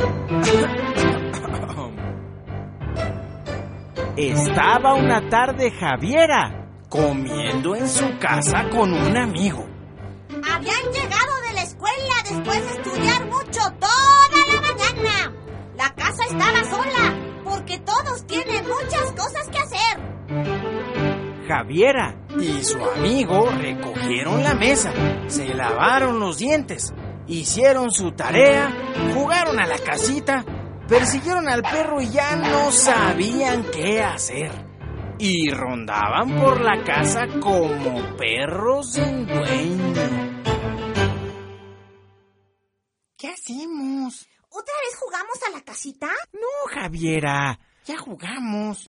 Estaba una tarde Javiera comiendo en su casa con un amigo. Habían llegado de la escuela después de estudiar mucho toda la mañana. La casa estaba sola porque todos tienen muchas cosas que hacer. Javiera y su amigo recogieron la mesa, se lavaron los dientes, hicieron su tarea, jugaron a la casita, persiguieron al perro y ya no sabían qué hacer. Y rondaban por la casa como perros sin dueño. ¿Qué hacemos? ¿Otra vez jugamos a la casita? No, Javiera, ya jugamos.